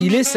Il est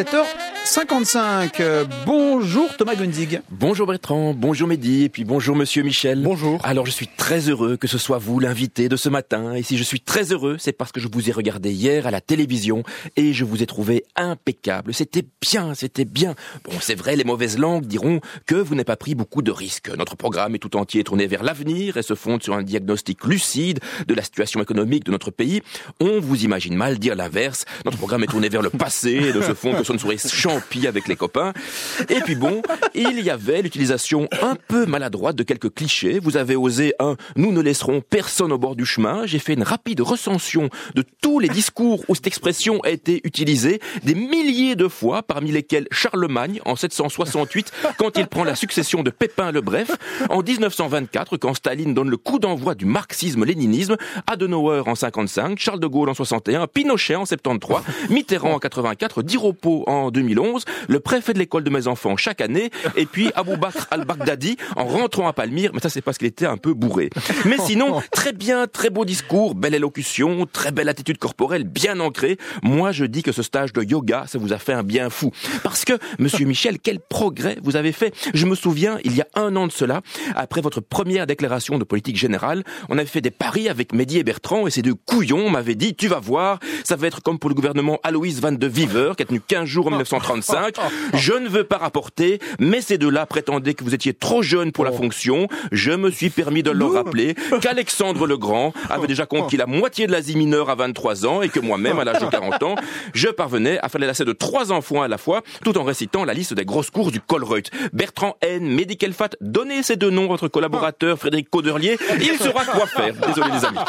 7h55. Bonjour Thomas Gunzig. Bonjour Bertrand, bonjour Mehdi, et puis bonjour Monsieur Michel. Bonjour. Alors je suis très heureux que ce soit vous l'invité de ce matin. Et si je suis très heureux, c'est parce que je vous ai regardé hier à la télévision et je vous ai trouvé impeccable. C'était bien. Bon, c'est vrai, les mauvaises langues diront que vous n'avez pas pris beaucoup de risques. Notre programme est tout entier tourné vers l'avenir et se fonde sur un diagnostic lucide de la situation économique de notre pays. On vous imagine mal dire l'inverse. Notre programme est tourné vers le passé et ne se fonde que sur une soirée champi avec les copains. Et puis bon, il y avait l'utilisation un peu maladroite de quelques clichés. Vous avez osé nous ne laisserons personne au bord du chemin. J'ai fait une rapide recension de tous les discours où cette expression a été utilisée des milliers de fois, parmi lesquels Charlemagne en 768 quand il prend la succession de Pépin le Bref, en 1924 quand Staline donne le coup d'envoi du marxisme-léninisme, Adenauer en 55, Charles de Gaulle en 61, Pinochet en 73, Mitterrand en 84, Diropo en 2011, le préfet de l'école de mes enfants chaque année, et puis Abou Bakr al-Baghdadi en rentrant à Palmyre, mais ça c'est parce qu'il était un peu bourré. Mais sinon, très bien, très beau discours, belle élocution, très belle attitude corporelle, bien ancrée. Moi je dis que ce stage de yoga, ça vous a fait un bien fou. Parce que, Monsieur Michel, quel progrès vous avez fait. Je me souviens, il y a 1 an de cela, après votre première déclaration de politique générale, on avait fait des paris avec Mehdi et Bertrand, et ces 2 couillons m'avaient dit, tu vas voir, ça va être comme pour le gouvernement Aloïs Van de Viver, qui a tenu 15 jours en 1935. Je ne veux pas rapporter, mais ces 2-là prétendaient que vous étiez trop jeune pour la fonction. Je me suis permis de leur rappeler qu'Alexandre le Grand avait déjà conquis la moitié de l'Asie mineure à 23 ans et que moi-même, à l'âge de 40 ans, je parvenais à faire les lacets de 3 enfants à la fois, tout en récitant la liste des grosses courses du Colruyt. Bertrand N, Mehdi Kelfat, donnez ces 2 noms à votre collaborateur Frédéric Cauderlier, il saura quoi faire. Désolé les amis.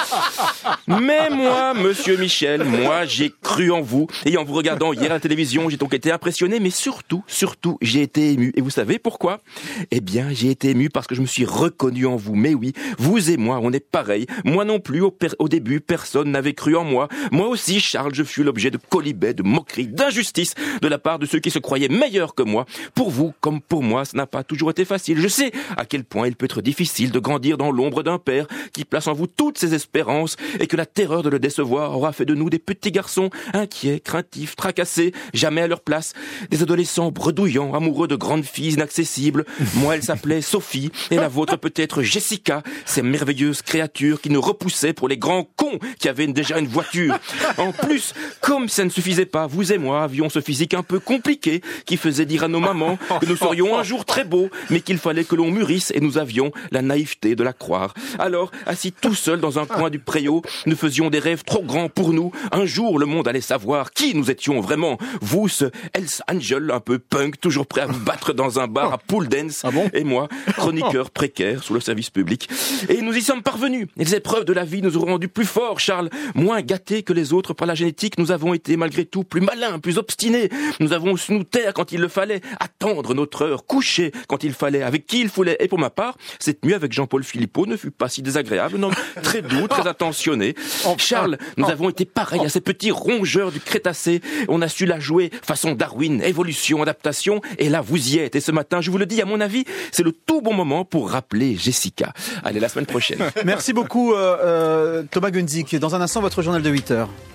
Mais moi, Monsieur Michel, moi j'ai cru en vous, et en vous regardant hier à la télévision, j'ai donc été impressionné, mais surtout, j'ai été ému. Et vous savez pourquoi ? Eh bien, j'ai été ému parce que je me suis reconnu en vous. Mais oui, vous et moi, on est pareils. Moi non plus, au début, personne n'avait cru en moi. Moi aussi, Charles, je fus l'objet de colibets, de moqueries, d'injustice de la part de ceux qui se croyaient meilleurs que moi. Pour vous, comme pour moi, ça n'a pas toujours été facile. Je sais à quel point il peut être difficile de grandir dans l'ombre d'un père qui place en vous toutes ses espérances et que la terreur de le décevoir aura fait de nous des petits garçons inquiets, craintifs, tracassés, jamais à leur place, des adolescents bredouillants, amoureux de grandes filles inaccessibles. Moi, elle s'appelait Sophie, et la vôtre peut-être Jessica, ces merveilleuses créatures qui nous repoussaient pour les grands cons qui avaient déjà une voiture. En plus, comme ça ne suffisait pas, vous et moi avions ce physique un peu compliqué qui faisait dire à nos mamans que nous serions un jour très beaux, mais qu'il fallait que l'on mûrisse, et nous avions la naïveté de la croire. Alors, assis tout seuls dans un coin du préau, nous faisions des rêves trop grands pour nous. Un jour, le monde allait savoir qui nous étions vraiment. Vous, ce Hells Angel un peu punk, toujours prêt à vous battre dans un bar à pool dance. Ah bon ? Et moi, chroniqueur précaire sous le service public. Et nous y sommes parvenus. Les épreuves de la vie nous ont rendus plus forts, Charles. Moins gâtés que les autres par la génétique, nous avons été malgré tout plus malins, plus obstinés. Nous avons su nous taire quand il le fallait, attendre notre heure, coucher quand il fallait, avec qui il fallait. Et pour ma part, cette nuit avec Jean-Paul Philippot ne fut pas si désagréable. Un homme très doux, très attentionné. Charles, nous avons été pareils à ces petits rongeurs du Crétacé. On a su la jouer façon Darwin, évolution, adaptation. Et là, vous y êtes. Et ce matin, je vous le dis, à mon avis, c'est le tout bon moment pour rappeler Jessica. Allez, la semaine prochaine. Merci beaucoup Thomas Gunzig. Dans un instant, votre journal de 8h.